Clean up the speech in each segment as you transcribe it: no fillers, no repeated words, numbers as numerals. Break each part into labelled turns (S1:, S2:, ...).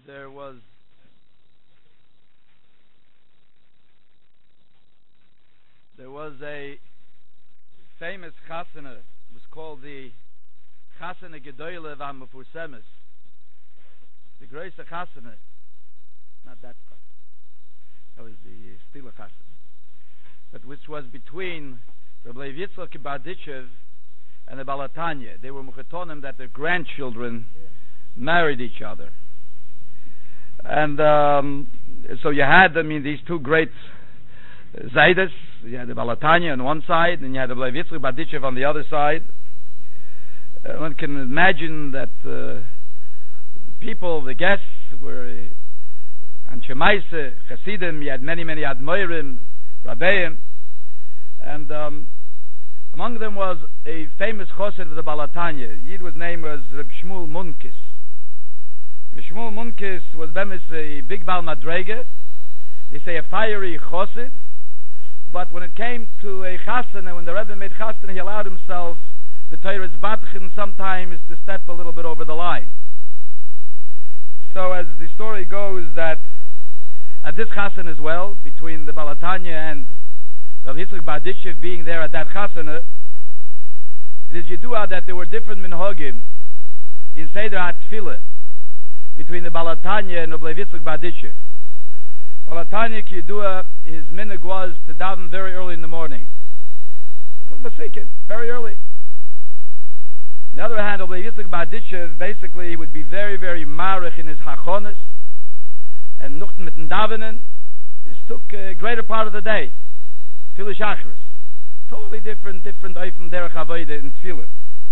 S1: there was a famous chasana. It was called the Chasana Gedoyle V'Hamefursemes. The greatest chasana. Not that chasana. That was the Stila chasana. But which was between Rabbi Yitzchak Barditchev and the Balatanya. They were muchatonim that their grandchildren married each other. And so you had, these two great Zaydas. You had the Balatanya on one side, and you had the Rabbi Yitzchak Barditchev on the other side. One can imagine that the people, the guests, were Anshe Maaseh, Chasidim. You had many Admorim, Rabbeim, and among them was a famous chosed of the Balatanya. His name was Reb Shmuel Munkis. Reb Shmuel Munkis was a big Baal Madrega. They say a fiery chosed, but when it came to a chasana, when the Rebbe made chasana, he allowed himself b'teiras batchen sometimes to step a little bit over the line. So as the story goes, that at this chasana as well, between the Balatanya and Rav Yitzchak Barditchev being there at that chasana, it is yedua that there were different minhagim in Seder HaTfilah between the Balatanya and Rav Yitzchak Barditchev. Balatanya Kiyadua, his minhag was to daven very early in the morning. Very early. On the other hand, Rav Yitzchak Barditchev, basically, he would be very marich in his hachonis, and nuchten mit den davenen. This took a greater part of the day. Tfilah Shacharis. Totally different from derech avodah in Tfilah.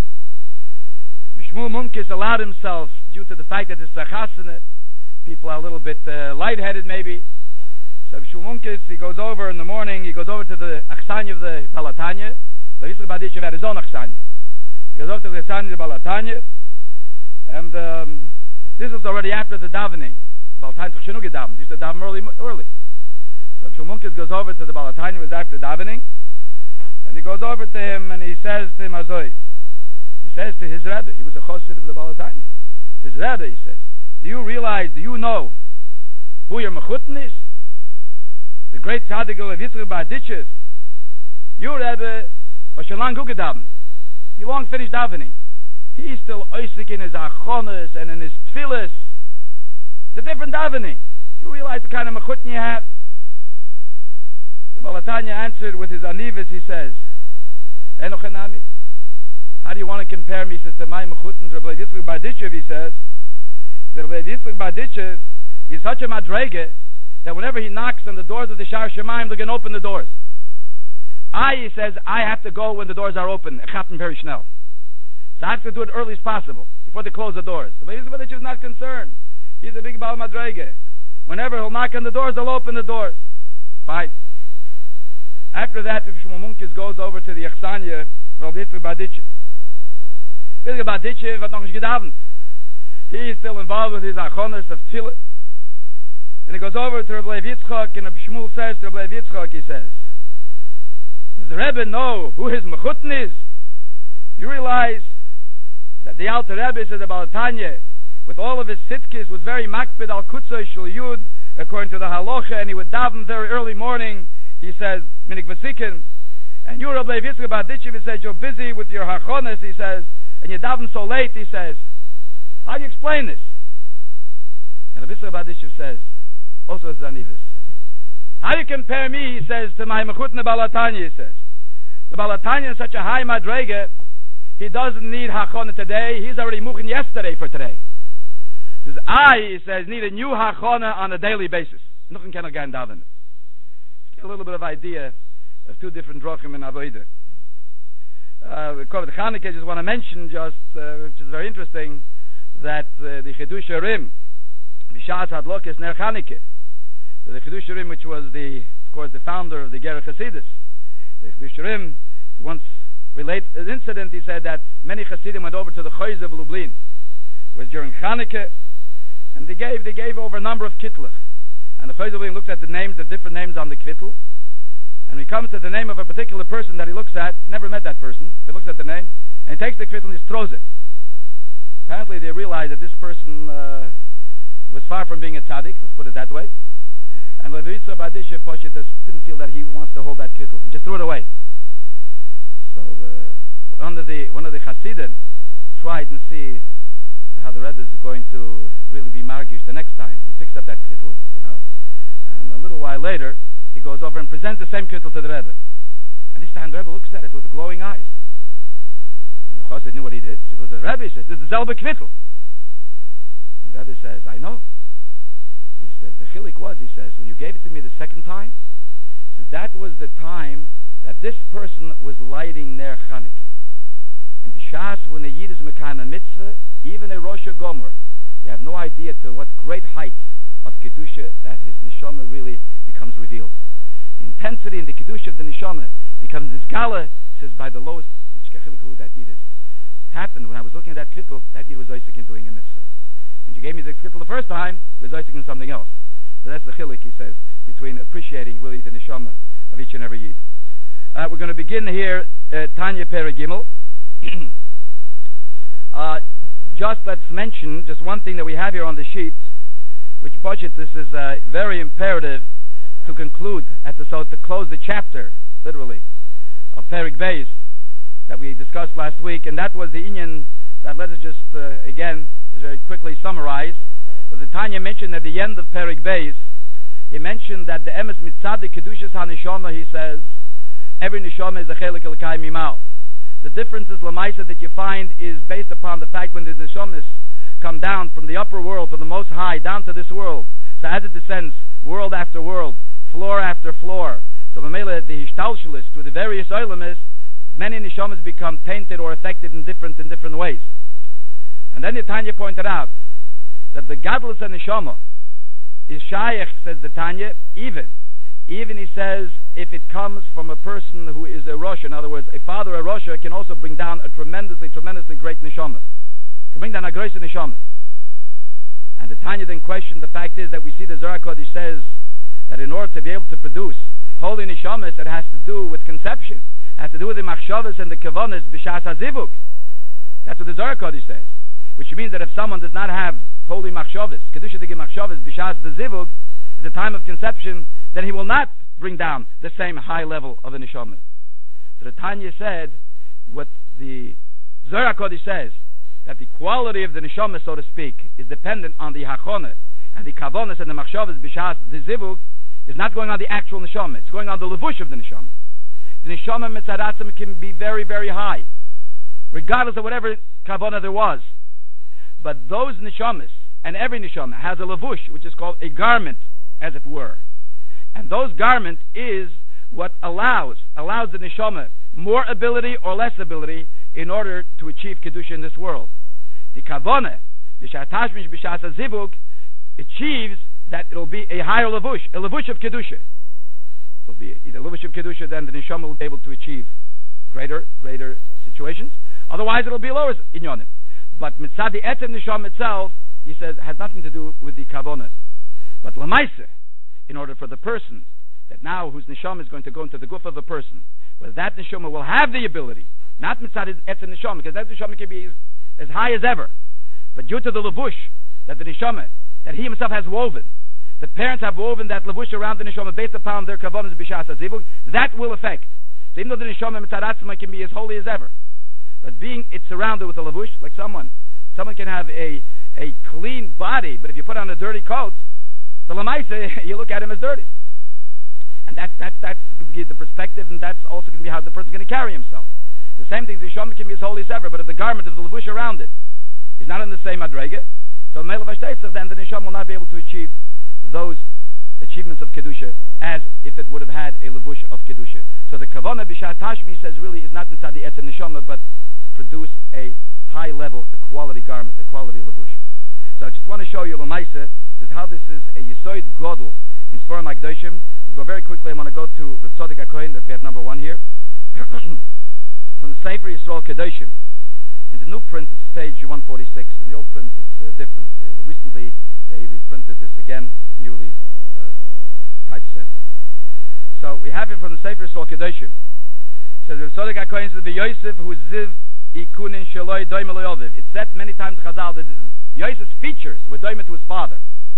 S1: Shmuel Munkis allowed himself, due to the fact that it's a chasana, people are a little bit lightheaded maybe. So Shmuel Munkis, he goes over in the morning, he goes over to the achsanya of the Balatanya. Rav Yitzchak Barditchev had his own achsanya. He goes over to the achsanya of the Balatanya, and this was already after the davening. Balatanya took Shinug daven. He used to daven early. So Shmuel Munkis goes over to the Balatanya, was after davening, and he goes over to him and he says to him, Azoi, he says to his Rebbe, he was a chosid of the Balatanya. He says, Rebbe, he says, do you know who your mechutin is? The great tzaddik of Yitzchak Barditchev. You, Rebbe, was schon lang daven. You long finished davening. He's still oisik in his achonis and in his tfilis. It's a different davening. Do you realize the kind of mechutin you have? The Balatanya answered with his anivus. He says, Enochanami, how do you want to compare me? He says, to my mechutin, to Rabbi Yitzchak Barditchev, he says, Rabbi Yitzchak Barditchev is such a madrege that whenever he knocks on the doors of the Shar Shemaim, they're going to open the doors. He says, I have to go when the doors are open. It happened very schnell. So I have to do it early as possible, before they close the doors. Rabbi Yitzchak Barditchev is not concerned. He's a big Baal Madrege. Whenever he'll knock on the doors, they'll open the doors. Fine. After that, Shmuel Munkis goes over to the Achsanya of Rabbi Yitzchak Barditchev. Rabbi Yitzchak Barditchev hat noch nicht gedavent. He is still involved with his achonis of Tfilah. And he goes over to Rabbi Yitzchak, and Shmuel says to Rabbi Yitzchak, he says, does the Rebbe know who his mechutin is? You realize that the Alter Rebbe says about Balatanya, with all of his sitkis, was very makpid al kutzoi shel yud, according to the halacha, and he would daven very early morning. He says, minik vasikin. And you, Rabbi Yitzchak Barditchev, he says, you're busy with your hachonis, he says, and you daven so late, he says. How do you explain this? And Rabbi Yitzchak Barditchev says, also as Zanivus, how do you compare me, he says, to my mechutin Balatanya, he says. The Balatanya is such a high madrega, he doesn't need hachona today, he's already muchin yesterday for today. He says, he says, need a new hachona on a daily basis. Nothing can again daven. A little bit of idea of two different drochim in Avodah. The Chanukah, I just want to mention, which is very interesting, that the Chidush Rim, B'Shas Hadlokes Ner Chanukah, the Chidush Rim, which was of course, the founder of the Gerech Hasidus, the Chidush Rim once related an incident. He said that many Hasidim went over to the Choyz of Lublin. It was during Chanukah, and they gave over a number of kitlach. And the Choyz of Lublin looked at the different names on the kvittel, and he comes to the name of a particular person that he looks at, never met that person, but looks at the name, and he takes the kvittel and just throws it. Apparently they realized that this person was far from being a tzaddik, let's put it that way. And Lev Yitzchak Badisha Poshet didn't feel that he wants to hold that kittel. He just threw it away. So one of the Hasidim tried and see how the Rebbe is going to really be margish the next time. He picks up that kittel, and a little while later he goes over and presents the same kittel to the Rebbe. And this time the Rebbe looks at it with glowing eyes. And the Chassid knew what he did. So he goes to the Rebbe, he says, "This is the Zelbe kittel." And the Rebbe says, "I know." He says, "The chilik was," he says, "when you gave it to me the second time, he says, that was the time that this person was lighting Ner Chanukah. And b'shas when a Yid is mekayim a mitzvah, even a Rosh Gomer, you have no idea to what great heights of kedusha that his neshama really becomes revealed. The intensity and the kedusha of the neshama becomes this gala." He says, "By the lowest who that Yid is." Happened when I was looking at that kittel, that Yid was Isaac in doing a mitzvah. When you gave me the kittel the first time, it was Isaac in something else. So that's the chilik, he says, between appreciating really the neshama of each and every Yid. We're going to begin here, Tanya Perek Gimel. Just let's mention just one thing that we have here on the sheet, which budget this is very imperative to conclude to close the chapter, literally, of Perek Beis that we discussed last week, and that was the inyan that let us just again very quickly summarize. But the Tanya mentioned at the end of Perek Beis, he mentioned that the emes mitzad kedushas haneshama, he says, every neshama is a chelik elkai mimal. The differences lamaisa that you find is based upon the fact when the neshamas come down from the upper world, from the most high, down to this world. So as it descends, world after world, floor after floor. So Mamela, the Hishtalshalis, through the various olamis, many neshamas become tainted or affected in different ways. And then the Tanya pointed out that the gadlus and neshama is shaykh, says the Tanya, even he says, if it comes from a person who is a Rosh, in other words, a father, a Rosh, can also bring down a tremendously great neshama. Can bring down a great neshama. And the Tanya then questioned, the fact is that we see the Zohar Kodesh says that in order to be able to produce holy neshamas, it has to do with conception, has to do with the machshavas and the kavanas b'shas hazivug. That's what the Zohar Kodesh says. Which means that if someone does not have holy machshavas, kedusha digi machshavas b'shas the zivug, at the time of conception, then he will not bring down the same high level of a neshama. So the Tanya said, what the Zohar Kodesh says, that the quality of the neshama, so to speak, is dependent on the hachona and the kavanas and the machshavas b'shas the zivug, is not going on the actual neshama. It's going on the levush of the neshama. The neshama mitzadatzim can be very, very high, regardless of whatever kavana there was. But those neshamas, and every neshama has a levush, which is called a garment, as it were. And those garment is what allows the neshama more ability or less ability in order to achieve kedusha in this world. The kavana, b'shatashmish b'shas hazivug, achieves that it'll be a higher levush, a levush of kedusha. It'll be either levush of kedusha, then the neshama will be able to achieve greater situations. Otherwise, it'll be lower inyonim. But mitzad the etzem neshama itself, he says, has nothing to do with the kavana. But lamaisa, in order for the person that now whose neshama is going to go into the guf of a person, where that neshama will have the ability, not mitzad etzem neshama, because that neshama can be as high as ever, but due to the levush that the neshama that he himself has woven, the parents have woven that levush around the neshama based upon their kavanas b'shas hazivug, that will affect. So even though the neshama mitzad atzma can be as holy as ever, but being it's surrounded with a levush, like someone can have a clean body, but if you put on a dirty coat, the lamaisa, you look at him as dirty. And that's going to be the perspective, and that's also going to be how the person's going to carry himself. The same thing, the neshama can be as holy as ever, but if the garment of the levush around it is not in the same madrega, so then the neshama will not be able to achieve those achievements of kedusha as if it would have had a levush of kedusha. So the kavana b'shat tashmi says really is not inside the etzem neshama, but to produce a high level, a quality garment, a quality levush. So I just want to show you lamaisa just how this is a yisoid godel in Sforim HaKadoshim. Let's go very quickly. I want to go to Rav Tzadok HaKohen that we have number 1 here from the Sefer Yisrael Kedoshim. In the new print, it's page 146. In the old print, it's different. Recently, they reprinted this again, newly typeset. So we have it from the Sefer Yisrael Kedoshim. It says Rav Tzadok HaKohen says V'Yosef hu ziv ikunin sheloi doime lo'oviv. It's said many times in Chazal that Yosef's features were doime to his father.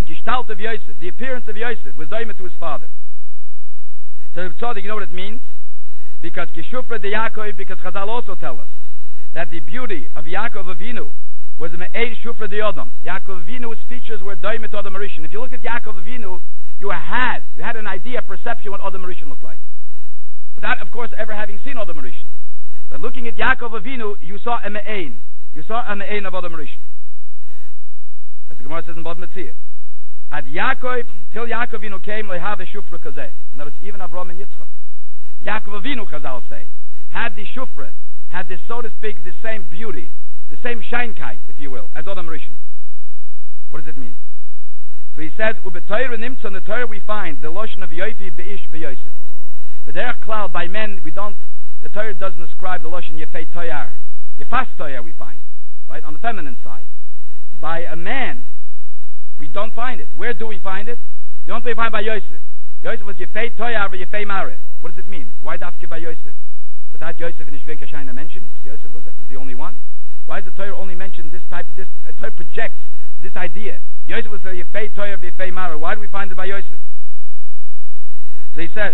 S1: The gestalt of Yosef, the appearance of Yosef, was doimet to his father. So you know what it means? Because Kishufra de Yaakov, because Chazal also tell us that the beauty of Yaakov Avinu was Me'ein Shufra de Yodam. Yaakov Avinu's features were doimet Adam Rishon. If you look at Yaakov Avinu, you had an idea, a perception what Adam Rishon looked like, without, of course, ever having seen Adam Rishon. But looking at Yaakov Avinu, you saw a Me'ein. You saw a Me'ein of Adam Rishon. As the Gemara says in Bava Metzia. Ad Yaakov, till Yaakov Avinu came, lehave shufra kazeh. In other words, even Avram and Yitzchak. Yaakov Avinu, Chazal say, had the shufra, had this, so to speak, the same beauty, the same scheinkeit, if you will, as Adam Rishon. What does it mean? So he says, Ubetoyer nimtz, on the Torah we find the lotion of Yoifi beish beyosef. But there are cloud by men, the Torah doesn't describe the lotion Yefei Toyar. Yefas Toyar we find, right, on the feminine side. By a man, we don't find it. Where do we find it? The only place we find by Yosef. Yosef was Yefei Toyar or Yefei Mare. What does it mean? Why dafke by Yosef? Without Yosef in Shven Kashayna mentioned, because Yosef was the only one. Why does the Torah only mention this type of this? The Torah projects this idea. Yosef was a Yefei Toyar or Yefei Mare. Why do we find it by Yosef? So he says,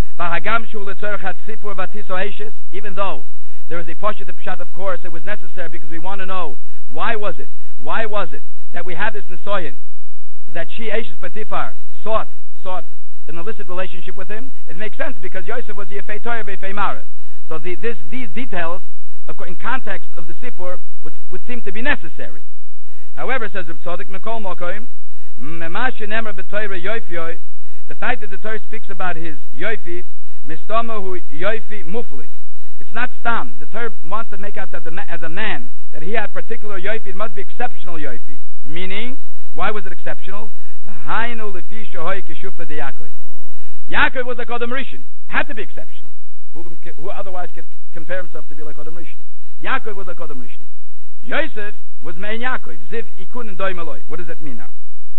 S1: even though there is a Poshet Pshat, of course, it was necessary because we want to know why was it that we had this Nisoyan, that she, Eshes Potiphar, sought an illicit relationship with him. It makes sense because Yosef was the Yefei Toyar Yefei Mara. So these details, in context of the Sipur, would seem to be necessary. However, says Reb Tzadok, Mekol Mokoim, Memashe Nemer B'Torah Yoifyoi, the fact that the Torah speaks about his Yoifi, Mistomahu Yoifi Muflik. It's not Stam. The Torah wants to make out that as a man, that he had particular Yoifi, it must be exceptional Yoifi. Meaning, why was it exceptional? Yaakov was like Adam Rishon. Had to be exceptional. Who otherwise could compare himself to be like Adam Rishon? Yaakov was like Adam Rishon. Yosef was Mein Yaakov. Ziv Ikun and Doimaloi. What does that mean now?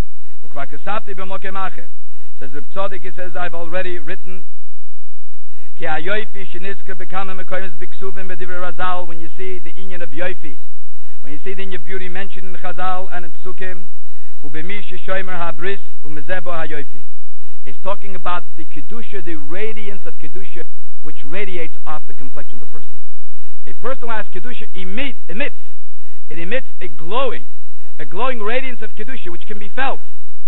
S1: Says Reb Tzadok, he says, I've already written when you see the inyan of Yoifi, when you see the inyan of beauty mentioned in Chazal and in Psukim, it's talking about the Kedusha, the radiance of Kedusha, which radiates off the complexion of a person. A person who has Kedusha emits a glowing radiance of Kedusha, which can be felt.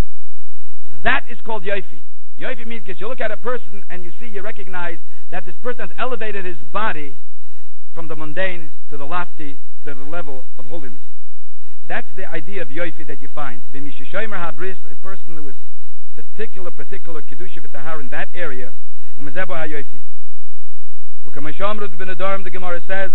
S1: That is called Yoifi. Yoifi means because you look at a person and you recognize that this person has elevated his body from the mundane to the lofty, to the level of holiness. That's the idea of Yoifi that you find. B'mishishomer habris, a person who is particular kedusha v'tahar in that area, umezebo hayoifi. U'kamashomrud b'nedarim, the Gemara says,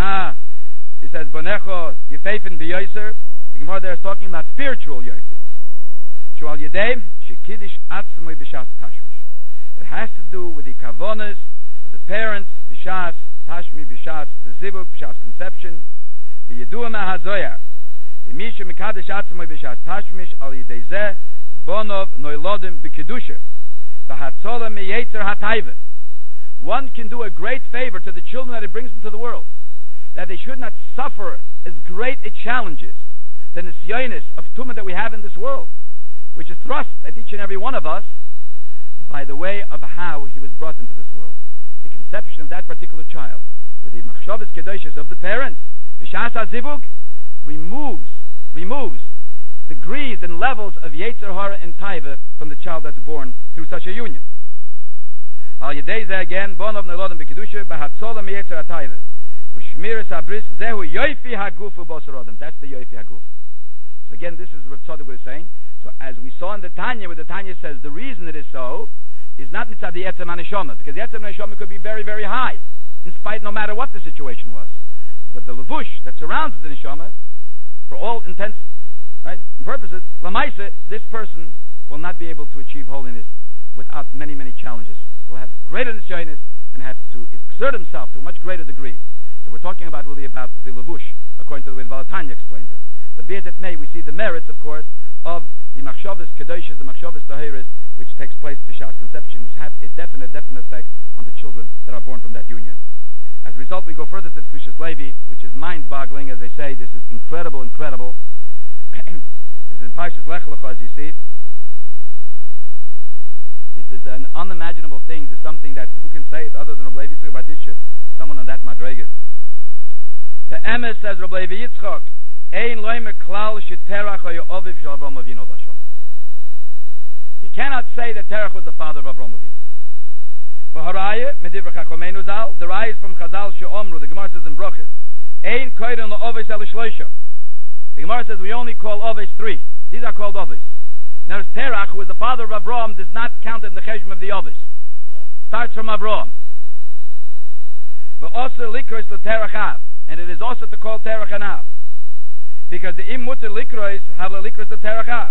S1: he says, bonecho yefeifin b'yoiser. The Gemara there is talking about spiritual Yoifi. Shual yedei shekidish atzmoi b'shas tashmish. It has to do with the kavonas of the parents, b'shas tashmi, b'shas the zivuk, b'shas conception. V'yedua ma'hazoyar. V'misha mekadesh atzmoi b'shas tashmish al yedei zeh bonov noilodim b'kedusha. V'hatzola meyetzer hatayve. One can do a great favor to the children that it brings into the world, that they should not suffer as great a challenges than the sionis of tumah that we have in this world, which is thrust at each and every one of us by the way of how he was brought into this world. The conception of that particular child, with the machshavas kedoshas of the parents, b'shas hazivug, removes degrees and levels of yetzer hara and taiva from the child that's born through such a union. Al yedei zeh again, bonov nelodim b'kedusha, b'hatzola meyetzer hataiva, u'shmiras habris zehu yoifi hagufu b'osarodim. That's the yoifi haguf. So again, this is what Tzadok was saying. So as we saw in the Tanya, where the Tanya says the reason it is so is not mitzad the etzem haneshama, because the etzem haneshama could be very, very high, in spite no matter what the situation was. But the levush that surrounds the neshama, for all intents, right, and purposes, lamaisa, this person will not be able to achieve holiness without many, many challenges. Will have greater nisyonis and have to exert himself to a much greater degree. So we're talking about really about the levush, according to the way the Balatanya explains it. But be as it may, we see the merits, of course, of the machshavas kedoshas, the machshavas tahiras, which takes place b'shas conception, which have a definite effect on the children that are born from that union. As a result, we go further to the Kushas Levi, which is mind-boggling. As I say, this is incredible. This is in Parshas Lech Lecha, as you see. is an unimaginable thing. There's something that, who can say it other than Rabbi Levi Yitzchak Barditchev, someone on that madrega. The emes says Rabbi Levi Yitzchak, Ein loime klal sheterach oye oviv shel Avram Avinu lashon. You cannot say that Terach was the father of Avram Avinu. V'haraya medivra Chachomenu Zal. The raya is from Chazal she'omru. The Gemara says in Brochus, Ein koiden la'ovis el shloisha. The Gemara says we only call ovis 3. These are called ovis. Now, Terach, who was the father of Avram, does not count in the cheshbon of the ovis. Starts from Avram. But also likros l'terach av, and it is also to call Terach an av, because the im mutter likros have likros l'terach av.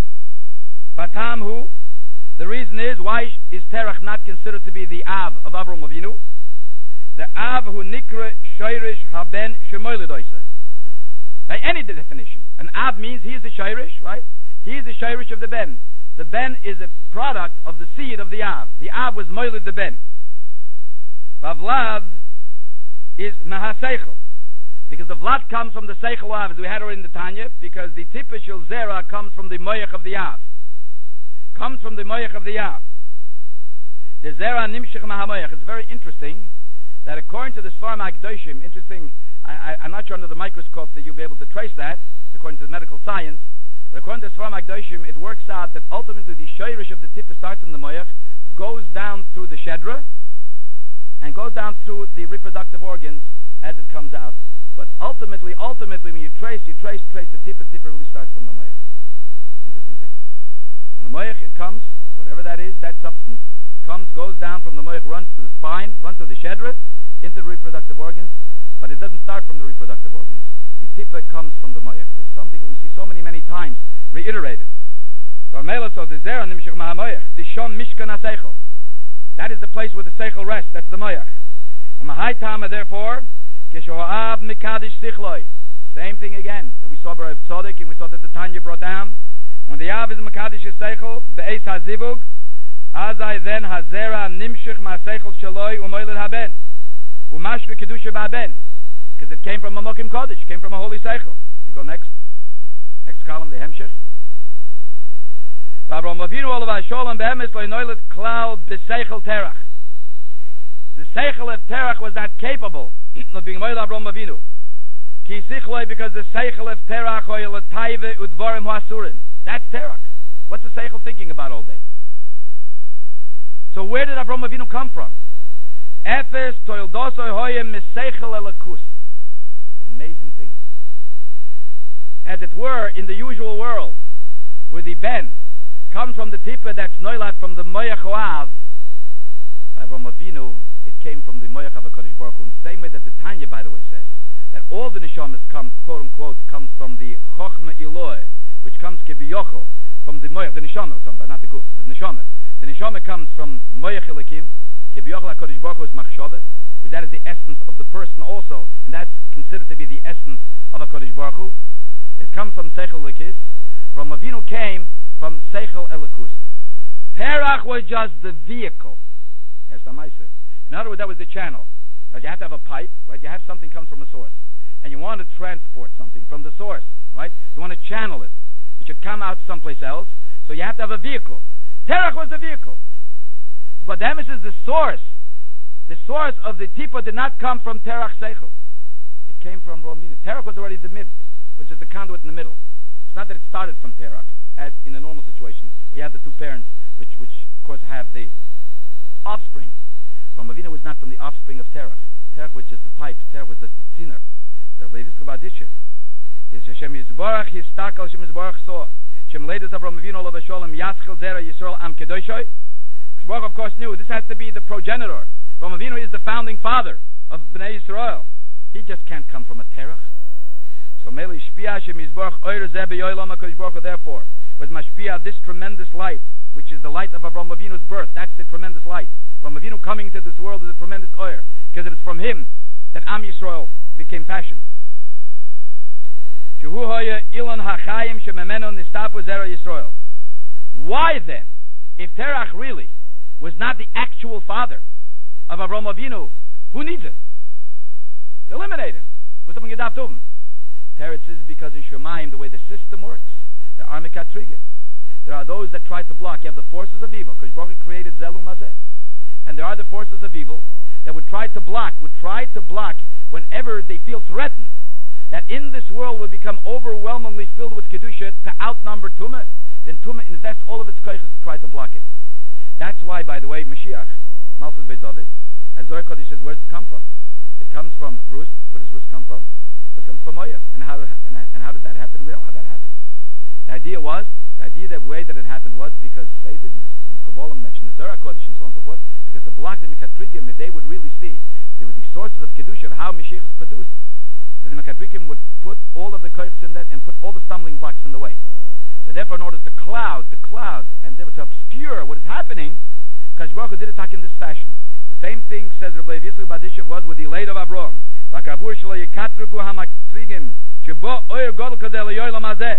S1: Vatam hu. The reason is, why is Terach not considered to be the av of Avram Avinu? The av hu nikra shoirish haben shemoyledoise. By any definition, an av means he is the shoirish, right? He is the shoirish of the ben. The ben is a product of the seed of the av. The av was moiled the ben. Vavlad is mahaseichel, because the vlad comes from the seichel av, as we had already in the Tanya, because the typical zera comes from the moyach of the av. Comes from the moyach of the av. The zera nimshich mahamoyach. It's very interesting that according to the Sfarim HaKadoshim, interesting, I'm not sure under the microscope that you'll be able to trace that, according to the medical science, but according to the Sfarim HaKadoshim, it works out that ultimately the shoirish of the tippa starts in the moyach, goes down through the shedra, and goes down through the reproductive organs as it comes out. But ultimately, when you trace the tippa really starts from the moyach. Interesting thing. From the moyach it comes, whatever that is, that substance, goes down from the moyach, runs to the spine, runs to the shedra, into the reproductive organs, but it doesn't start from the reproductive organs. The tippa comes from the moyach. This is something that we see so many times reiterated. So the zera nimshich mahamoyach, the shon mishkan ha-seichel. That is the place where the seichel rests. That's the moyach. Umahai tama, therefore, kishoha'av mikadish sichloi. Same thing again that we saw by Rav Tzadok, and we saw that the Tanya brought down. When the av is mikadish seichel, be'eis hazivug, azai then hazera nimshich ma-seichel shaloi u'moiled haben. Umashri kedusha ba'ben. Because it came from a mokim kodesh, came from a holy seichel. We go next column, the hemshich. Avram Avinu olav sholem be'emes lo noilet klal b'seichel terach. The seichel of terach was not capable of being moil Avram Avinu. Ki sichloi, because the seichel of terach hoyle taive udvarim hasurim. That's terach. What's the seichel thinking about all day? So where did Avram Avinu come from? Efes toildosoi hoyem miseichel elakus. Amazing thing. As it were, in the usual world, where the ben comes from the tippa that's noilat from the moyach oav, by Avram Avinu, it came from the moyach of HaKadosh Baruch Hu. In the same way that the Tanya, by the way, says that all the neshamas come, quote unquote, comes from the chochma iloi, which comes kebiyochel from the moyach, the neshama we're talking about, not the guf, the neshama. The neshama comes from moyach elikim, kebiyochel HaKadosh Baruch Hu's machshava, which that is the essence of the person also, and that's considered to be the essence of HaKadosh Baruch Hu. It comes from seichel elikis. Avram Avinu came from seichel elikus. Terach was just the vehicle. That's the Maisa. In other words, that was the channel. Now you have to have a pipe, right? You have something comes from a source, and you want to transport something from the source, right? You want to channel it. It should come out someplace else, so you have to have a vehicle. Terach was the vehicle, but the emes is the source. The source of the tippa did not come from Terach seichel. It came from Avram Avinu. Terach was already the mid, which is the conduit in the middle. It's not that it started from Terach, as in a normal situation. We have the two parents, which of course have the offspring. Avram Avinu was not from the offspring of Terach. Terach was just the pipe. Terach was the tziner. So this is about this shit. Hashem Yisborach Yistakal Hashem Yisborach saw. Hashem ladies of Avram Avinu Olav Sholem Yaschil Zera Yisrael Am Kedoshoi. Baruch of course knew this has to be the progenitor. Avram Avinu is the founding father of Bnei Yisrael. He just can't come from a Terach. So Meli Shpia Hashem Yisborach Oyer Zeh B'Yoylam HaKadosh Baruch Hu therefore was Mashpia, this tremendous light, which is the light of Avram Avinu's birth. That's the tremendous light. Avram Avinu coming to this world is a tremendous oyer, because it is from him that Am Yisrael became fashioned. Why then, if Terach really was not the actual father of Avram Avinu, who needs it? Eliminate him. Teretz is because in Shemayim, the way the system works, the Armikatriga. There are those that try to block. You have the forces of evil, because Baruch created Zelum Hazeh. And there are the forces of evil that would try to block whenever they feel threatened, that in this world will become overwhelmingly filled with Kedusha to outnumber Tumah. Then Tumah invests all of its koiches to try to block it. That's why, by the way, Mashiach, Malchus Beit David, as Zohar Kodesh says, where does it come from? It comes from Rus. Where does Rus come from? It comes from Moav. And how does that happen? We know how that happened. The way that it happened was because they did, Kabbalah mentioned the Zohar Kodesh and so on and so forth, because to block the Mekatrigim, if they would really see, there were these sources of Kedusha of how Mashiach is produced, then the Mekatrigim would put all of the koiches in that and put all the stumbling blocks in the way. So therefore, in order to cloud, and therefore to obscure what is happening, because Baruch Hu did it in this fashion. The same thing says Rabbi Yitzchak Badishev was with the Leid of Avram. Vakavur shelo yikatrigu hamatrigim shebo oyer godel kadel yoylam hazeh.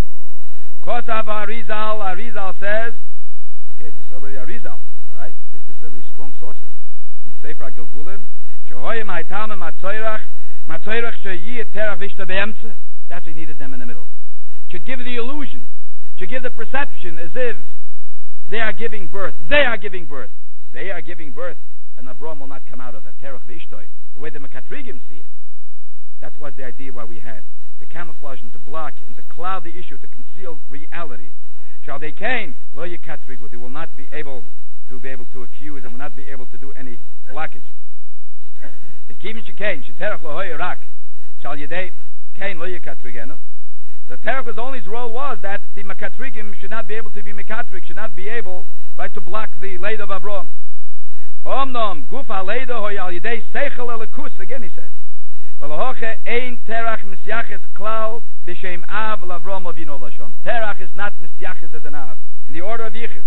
S1: Kosav Arizal says, okay, this is already Arizal, all right? This is already strong sources. In the Sefer HaGilgulim, shehoyim haitamim matzoyrach sheyi terach vishta be'emtze. That's what he needed them in the middle. Should give the illusion, should give the perception as if they are giving birth. They are giving birth, and Avram will not come out of a terach v'ishtoi, the way the Mekatrigim see it. That was the idea why we had to camouflage and to block and to cloud the issue, to conceal reality. Shall they kain lo yikatrigu? They will not be able to accuse and will not be able to do any blockage. The kivin shekain sheterach lo hoyerak shall yedei kain lo yikatrigenu. So Terach's only role was that the Mekatrigim should not be able to be Mekatrig, should not be able, right, to block the Leid of Avram. Omnom guf ha-Leid hoy al yedei seichel elikus, again he says. V'lohoche ein Terach misyaches klal b'shem av l'Avram avinu lashon. Terach is not misyaches as an av, in the order of Yichus.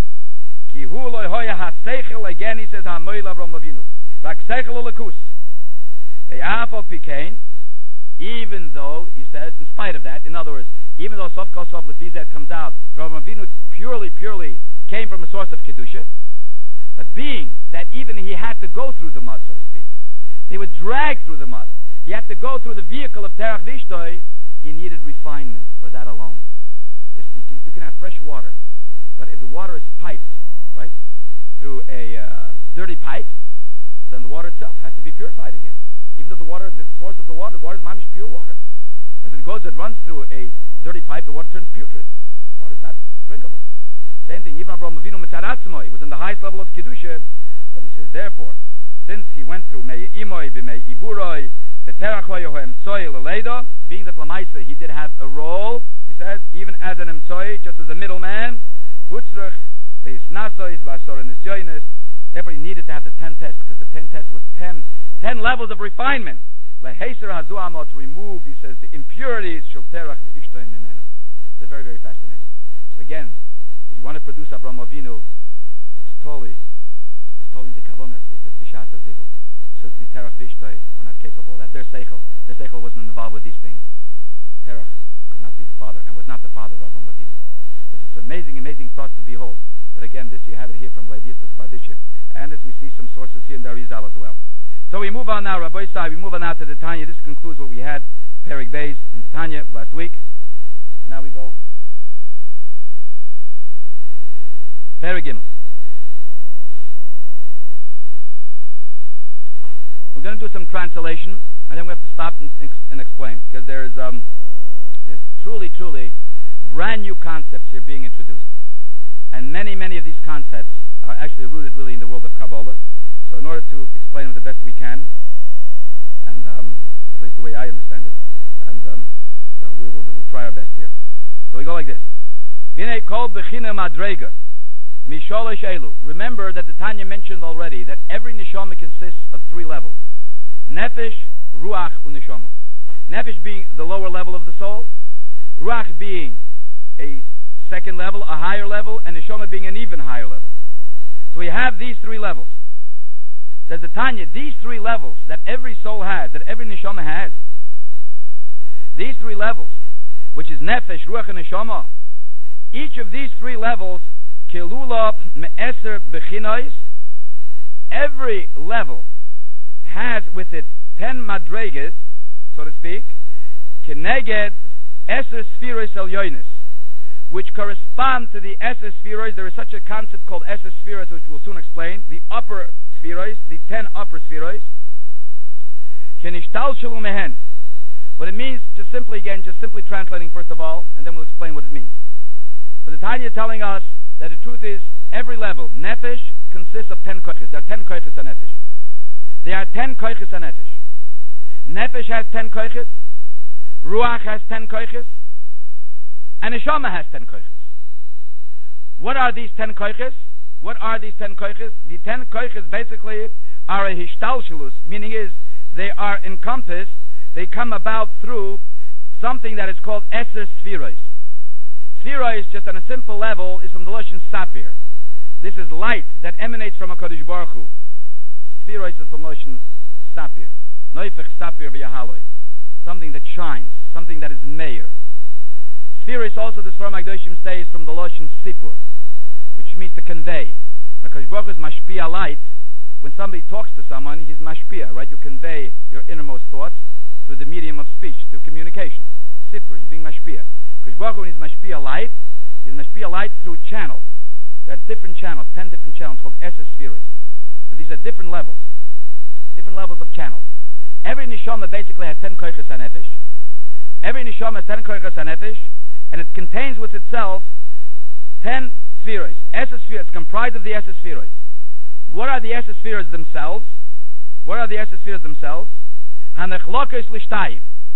S1: Ki hu loy hoya ha-seichel, again he says ha-moy l'Avram avinu. Rak seichel elikus. Ve'af al pikein, even though, he says, in spite of that, in other words, even though Sof Kol Sof Lefizet comes out, Avraham Avinu purely came from a source of Kedusha, but being that even he had to go through the mud, so to speak, he was dragged through the mud, he had to go through the vehicle of Terach Vishtoi, he needed refinement for that alone. You can have fresh water, but if the water is piped, right, through a dirty pipe, then the water itself has to be purified again. Even though the source of the water is mamish pure water. But if it runs through a dirty pipe, the water turns putrid. Water is not drinkable. Same thing, even Avraham Avinu Mitzad he was in the highest level of Kedusha, but he says, therefore, since he went through Mei Imoy, B'Mei Iburoi, B'Terach Hoyo Emtsoi L'Leido, being that Lamaisa, he did have a role, he says, even as an Emtsoi, just as a middleman, Hutzrich, Le'Isnasois, V'Asor Nisyonis, therefore he needed to have the 10 tests, because the 10 tests were 10 levels of refinement. Leheser hazu amo, to remove, he says, the impurities. Shel terach v'ishtoi mimenu. It's very, very fascinating. So again, if you want to produce Avraham Avinu, it's totally in the kavonas. He says b'shas hazivu. Certainly terach v'ishtoi were not capable. That their seichel wasn't involved with these things. Terach could not be the father and was not the father of Avraham Avinu. This is amazing thought to behold. But again, this you have it here from Levi Yitzchak Badishev, and as we see some sources here in the Arizal as well. So we move on now, Rabbi Isai, we move on now to the Tanya. This concludes what we had, Perek Beis in the Tanya last week. And now we go Perek Gimel. We're going to do some translation, and then we have to stop and explain, because there's truly brand new concepts here being introduced. And many of these concepts are actually rooted really in the world of Kabbalah. So in order to explain it the best we can, and at least the way I understand it, and so we'll try our best here. So we go like this. Remember that the Tanya mentioned already that every neshama consists of 3 levels. Nefesh, Ruach, and Neshama. Nefesh being the lower level of the soul, Ruach being a second level, a higher level, and Neshama being an even higher level. So we have these 3 levels. Says the Tanya, these 3 levels that every soul has, that every neshama has, these 3 levels, which is nefesh, ruach, and neshama, each of these 3 levels, kilula me'eser bechinois, every level has with it 10 madregas, so to speak, keneged eser spheros elyonis, which correspond to the Esser Spheroids. There is such a concept called Esser Spheroids, which we'll soon explain. The upper Spheroids, the 10 upper Spheroids. What it means, just simply translating first of all, and then we'll explain what it means. But the Tanya is telling us that the truth is, every level, Nefesh consists of 10 koiches. There are 10 koiches on Nefesh. There are 10 koiches on Nefesh. Nefesh has 10 koiches, Ruach has 10 koiches, and Neshama has 10 koiches. What are these 10 koiches? What are these 10 koiches? The 10 koiches basically are a hishtalshelus, meaning is they are encompassed, they come about through something that is called Esser Spherois. Spherois, just on a simple level, is from the Lashon sapir. This is light that emanates from HaKadosh Baruch Hu. Spherois is from Lashon sapir. Neufech sapir v'yahaloi. Something that shines, something that is meir. Spherois also, the Sforim HaKadoshim say, is from the Lashon sipur, which means to convey. HaKadosh Baruch Hu is mashpia light. When somebody talks to someone, he's mashpia, right? You convey your innermost thoughts through the medium of speech, through communication. Sipur, you're being mashpia. Because Baruch Hu, when he's mashpia light, he's mashpia light through channels. There are different channels, 10 different channels called Esser Spheroids. So these are different levels of channels. Every neshama basically has 10 koiches hanefesh. Every neshama has 10 koiches hanefesh, and it contains with itself 10 spheroids. Esser Spheroids, comprised of the Esser Spheroids. What are the Esser Spheroids themselves? Hanechlokes lishtayim.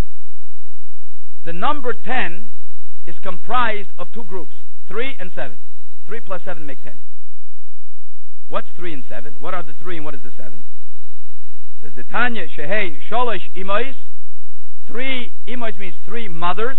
S1: The number 10 is comprised of two groups, 3 and 7. 3 plus 7 make 10. What's 3 and 7? What are the 3 and what is the 7? It says the Tanya shehein sholosh imois. 3 imois means 3 mothers.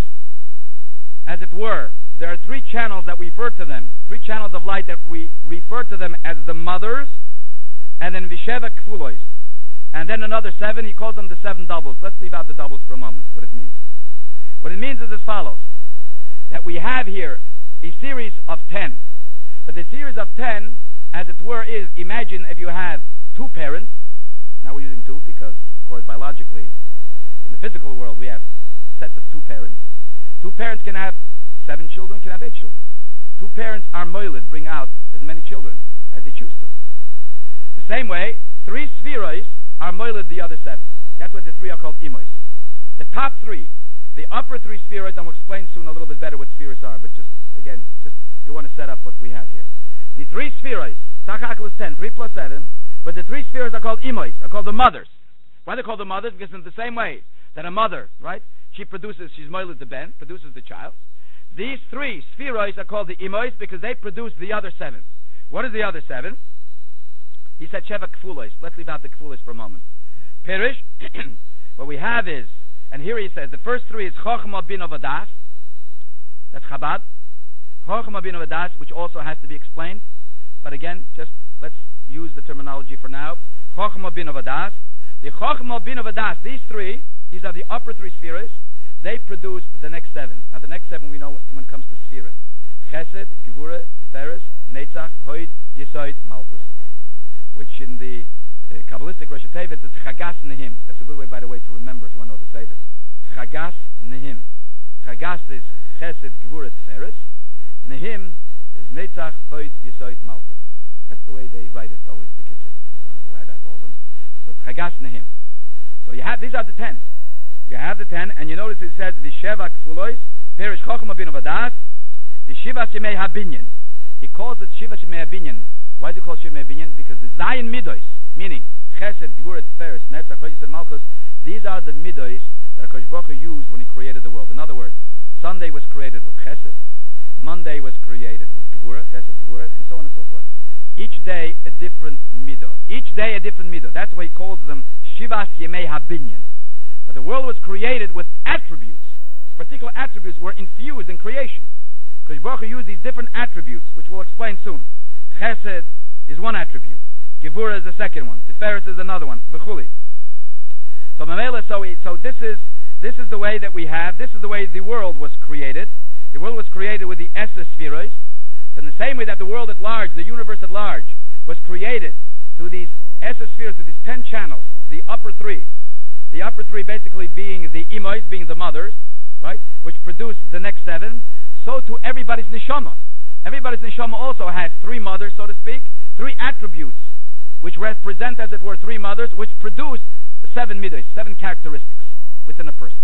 S1: As it were, there are 3 channels that we refer to them, 3 channels of light that we refer to them as the mothers, and then visheva kfulois. And then another 7, he calls them the 7 doubles. Let's leave out the doubles for a moment, what it means. What it means is as follows, that we have here a series of 10. But the series of 10, as it were, is, imagine if you have 2 parents. Now we're using 2 because, of course, biologically, in the physical world, we have sets of 2 parents. 2 parents can have 7 children, can have 8 children. 2 parents are moiled, bring out as many children as they choose to. The same way, 3 spheroids are moiled the other 7. That's why the 3 are called imois. The top 3, the upper 3 spheroids, and we'll explain soon a little bit better what spheroids are, but just you want to set up what we have here. The 3 spheroids, Tachakal is 10, 3 plus 7, but the 3 spheroids are called imois, are called the mothers. Why are they called the mothers? Because in the same way that a mother, right, she's moiled the ben, produces the child. These 3 spheroids are called the imois because they produce the other 7. What is the other 7? He said Sheva Kfulois. Let's leave out the Kfulois for a moment. Perish, what we have is, and here he says, the first 3 is Chochma bin Avadas. That's Chabad. Chochma bin Avadas, which also has to be explained. But again, just let's use the terminology for now. Chochma bin Avadas. The Chochma bin Avadas, these 3, these are the upper 3 spheres. They produce the next 7. Now the next 7 we know when it comes to sphere. Chesed, Gevura, Tiferes, Netzach, Hoid, Yesod, Malchus. Which in the Kabbalistic Rosh Tevis is Chagas Nehim. That's a good way, by the way, to remember if you want to know the Seder. Chagas Nehim. Chagas is Chesed, Gevura, Tiferes. Nehim is Netzach, Hoid, Yesod, Malchus. That's the way they write it always, Bekitzer. They don't have to write out all of them. So it's Chagas Nehim. So you have, these are the 10. You have the 10, and you notice it says, Visheva Kfulois, Perish Chochma bin Avadas, the Shiva Shemei HaBinyan. He calls it Shiva Shemei HaBinyan. Why is it called Shemei HaBinyan? Because the Zayin Midois, meaning Chesed, Gevura, Tiferes, Netzach, Hoid, Yesod, Malchus, these are the Midois that HaKadosh Baruch Hu used when he created the world. In other words, Sunday was created with Chesed, Monday was created with Gevura, Chesed, Gevura, and so on and so forth. Each day a different midah. Each day a different midah. That's why he calls them Shivas Yemei HaBinyan. That the world was created with attributes. Particular attributes were infused in creation. Because Baruch Hu used these different attributes, which we'll explain soon. Chesed is one attribute. Gevura is the second one. Tiferes is another one. V'chuli. So Mamela, so this is the way that we have. This is the way the world was created. The world was created with the Esser Spheroids. So in the same way that the world at large, the universe at large, was created through these Esser Spheroids, through these 10 channels, the upper 3. The upper 3 basically being the imois, being the mothers, right, which produce the next 7. so too everybody's neshama. Everybody's neshama also has three mothers, so to speak, three attributes, which represent, as it were, three mothers, which produce seven midos, seven characteristics within a person.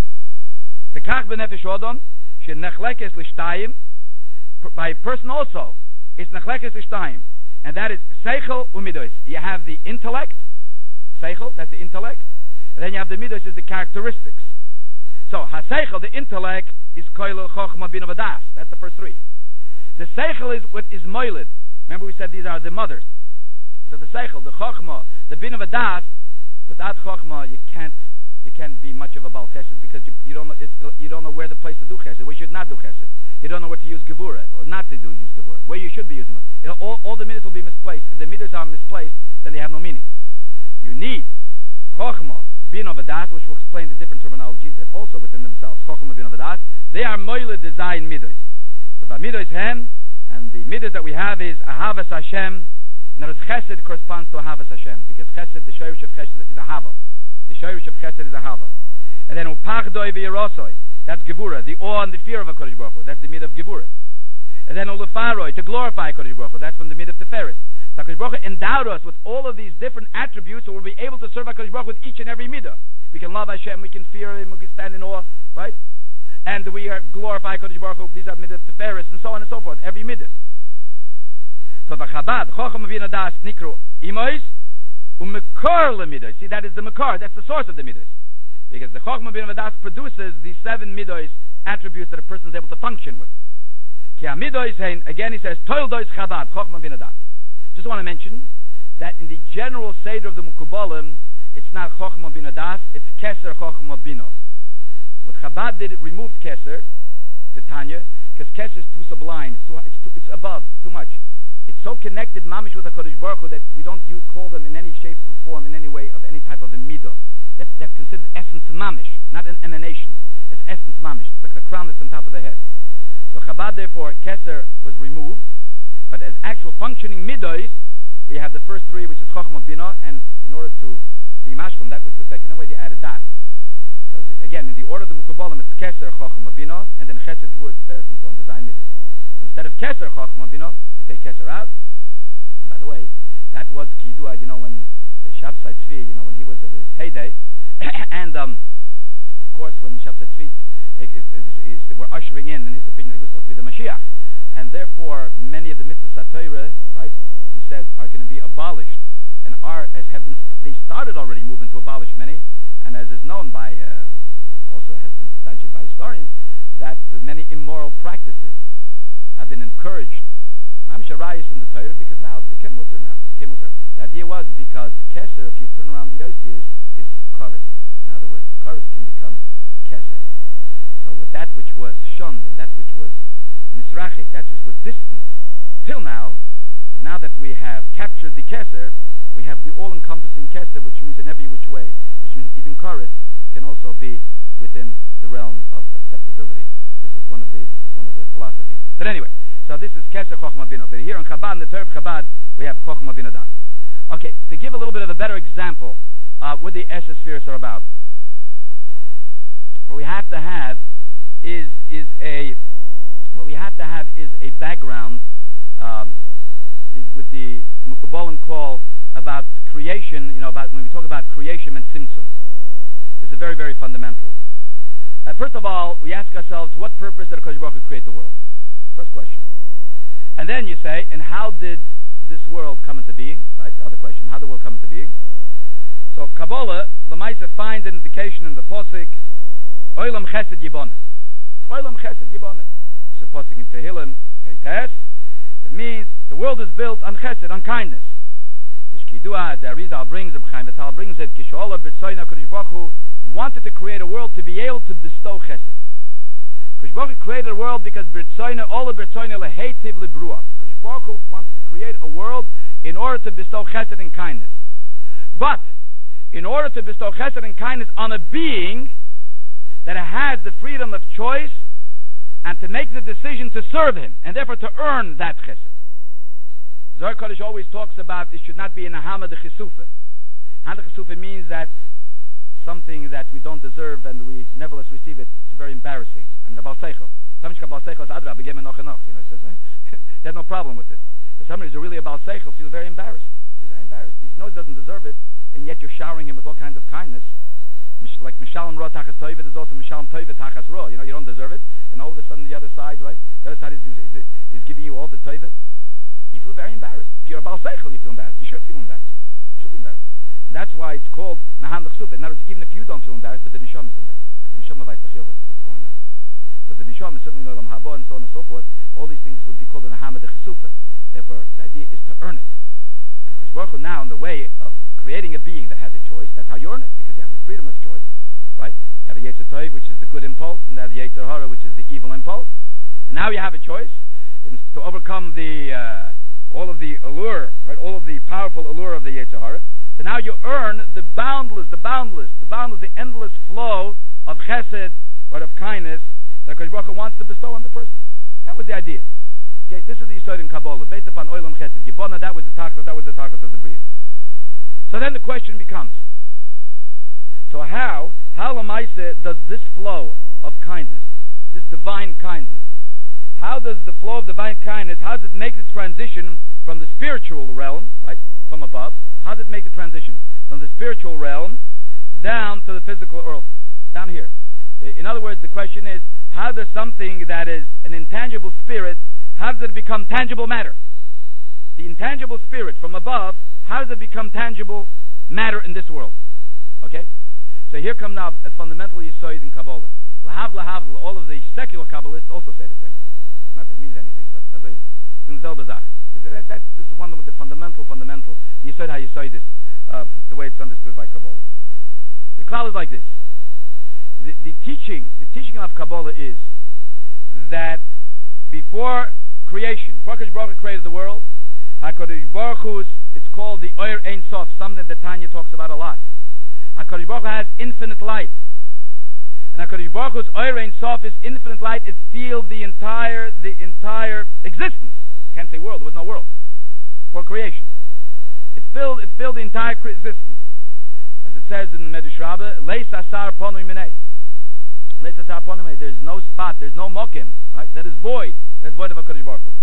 S1: By a person also, it's nechlekes l'shtayim, and that is seichel u'midos. You have the intellect, seichel, that's the intellect, and then you have the midos, is the characteristics. So, ha-seichel, the intellect, is koil chochma bina v'das. That's the first three. The seichel is what is moiled. Remember we said these are the mothers. So the seichel, the chochma, the bina v'das, without chochma, you can't be much of a bal chesed, because you don't know where the place to do chesed. We should not do chesed. You don't know where to use gevura or not to use gevura. Where you should be using it. All the midas will be misplaced. If the midas are misplaced, then they have no meaning. You need chochma, bina v'das, which will explain the different terminologies that also within themselves. Chochma, bina v'das. They are moile design midas. So the midas hem, and the midas that we have is ahavas Hashem. In other words, chesed corresponds to ahavas Hashem, because chesed, the shayrish of chesed is ahava. The shayrish of chesed is ahava. And then upachdoi v'yirosoi, that's gevura, the awe and the fear of HaKadosh Baruch Hu. That's the mid of gevura. And then ulefaroi, to glorify HaKadosh Baruch Hu. That's from the mid of teferis. So HaKadosh Baruch Hu endowed us with all of these different attributes, so we'll be able to serve HaKadosh Baruch Hu with each and every midah. We can love Hashem, we can fear Him, we can stand in awe, right? And we glorify HaKadosh Baruch Hu. These are mid of teferis, and so on and so forth. Every midah. So the Chabad, Chochem Avina Das Nikru Imois, Umekor Lemidos. See, that is the Mekor, that's the source of the midos. Because the Chochem Avina Das produces these seven midos, attributes that a person is able to function with. Ki midos, again he says, Toildois Chabad, Chochem Avina Das. Just want to mention that in the general Seder of the Mukubalim, it's not Chochem Avina Das, it's Keser Chochem Avina. What Chabad did, it removed Keser, the Tanya, because Keser is too sublime, it's above, too much. It's so connected, mamish, with HaKadosh Baruch Hu, that we don't call them in any shape or form, in any way, of any type of a midah. That's considered essence mamish, not an emanation. It's essence mamish. It's like the crown that's on top of the head. So Chabad, therefore, Keser was removed, but as actual functioning midos, we have the first three, which is Chochmah Bina, and in order to be mashkom, that which was taken away, they added Das. Because again, in the order of the Mukubalim, it's Keser, Chochmah Bina, and then Chesed, Gevurah, Tiferes, and so on, design midas. So instead of Keser, Chochmah Bina, we take Keser out. And by the way, that was Kidua, when Shabtai Tzvi, when he was at his heyday, and of course, when Shabtai Tzvi were ushering in his opinion, he was supposed to be the Mashiach, and therefore many of the mitzvahs HaTorah, right, he said, are going to be abolished, and they started already moving to abolish many, and as is known by, also has been substantiated by historians, that many immoral practices have been encouraged. Mamish Arayis in the Torah, because now it became mutter now. The idea was because Keser, if you turn around the Yossi, is Chorus. In other words, Chorus can become Keser. So with that which was shunned and that which was Nisrachik, that which was distant, till now, but now that we have captured the Keser, we have the all-encompassing Keser, which means in every which way, which means even Chorus can also be within the realm of acceptability. This is one of the philosophies. But anyway, so this is Keser Chochmah Bina. But here in Chabad, in the Torah of Chabad, we have Chochmah Bina Das. Okay, to give a little bit of a better example what the Esher spheres are about, what we have to have is a background with the Mukubalim call about creation. About when we talk about creation and Tzimtzum. This is very, very fundamental. First of all, we ask ourselves, to what purpose did HaKadosh Baruch Hu create the world? First question. And then you say, and how did this world come into being? Right? The other question, how did the world come into being? So Kabbalah, the Maisa finds an indication in the Posik, Oilam Chesed Yiboneh. Oilam Chesed Yiboneh. It's a Posik in Tehillim, Peites. It means the world is built on Chesed, on kindness. The Shkidua, the Arizal brings, the B'chaim Vital brings it, Kishola B'tzoyna HaKadosh Baruch Hu wanted to create a world to be able to bestow Chesed. HaKadosh Baruch Hu created a world because B'tzoyna, all of B'tzoyna Lehetiv Lebruach. HaKadosh Baruch Hu wanted to create a world in order to bestow Chesed and kindness. But in order to bestow Chesed and kindness on a being that has the freedom of choice and to make the decision to serve him, and therefore to earn that Chesed. Zohar Kodesh always talks about it should not be in a Hamad Chesufa. Hamad Chesufa means that something that we don't deserve and we nevertheless receive it, it's very embarrassing. I mean, the Baal Seichel. Somebody Baal Seichel is Adra, begin noch and noch. You know, it says, he has no problem with it. But somebody who's really a Baal Seichel feels very embarrassed. He's very embarrassed. He knows he doesn't deserve it, and yet you're showering him with all kinds of kindness. Like Mishalem Ra Tachas Toivet, there's also Mishalem Toivet Tachas Ra. You know, you don't deserve it, and all of a sudden the other side, right? The other side is giving you all the Toivet. You feel very embarrassed. If you're a Baal Seichel, you feel embarrassed. You should feel embarrassed. You should be embarrassed. And that's why it's called Naham L'Chsuf. In other words, even if you don't feel embarrassed, but the Nisham is embarrassed. The Nisham weiß what's going on. So the Nisham is certainly Nolam Haba and so on and so forth. All these things would be called a Naham L'Chesufa. Therefore, the idea is to earn it. And Kosh Baruch Hu now, in the way of creating a being that has a choice, that's how you earn it, because you have the freedom of choice, right? You have a Yetzer Tov, which is the good impulse, and you have the Yetzer Hara, which is the evil impulse. And now you have a choice to overcome the all of the allure, right? All of the powerful allure of the Yetzer Hara. So now you earn the boundless, the endless flow of chesed, right, of kindness that Kosh Baruch Hu wants to bestow on the person. That was the idea. Okay, this is the Yisod in Kabbalah, based upon Olam Chesed Yibona. That was the tachlis of the Bria. So then the question becomes: so how Lamaisa does this flow of kindness, this divine kindness, how does the flow of divine kindness, how does it make the transition from the spiritual realm, right, from above? How does it make the transition from the spiritual realm down to the physical earth, down here? In other words, the question is, how does something that is an intangible spirit, how does it become tangible matter? The intangible spirit from above, how does it become tangible matter in this world? Okay? So here come now a fundamental Yesod in Kabbalah. Lahavdil, all of the secular Kabbalists also say the same thing. Not that it means anything, but that's this is one of the fundamental, the Yesod HaYesod is, the way it's understood by Kabbalah. The klal is like this. The teaching of Kabbalah is that before creation, before Hakadosh Baruch Hu created the world, Hakadosh Baruch Hu's, it's called the Oyer Ein Sof, something that Tanya talks about a lot. Hakadosh Baruch Hu has infinite light, and Hakadosh Baruch Hu's Oyer Ein Sof is infinite light. It filled the entire existence. Can't say world. There was no world for creation. It filled the entire existence, as it says in the Medrash Rabbah, Leis Asar Ponui Minei. Leis Asar Ponui Minei. There's no spot. There's no mokim. Right? That is void. That's void of Hakadosh Baruch Hu.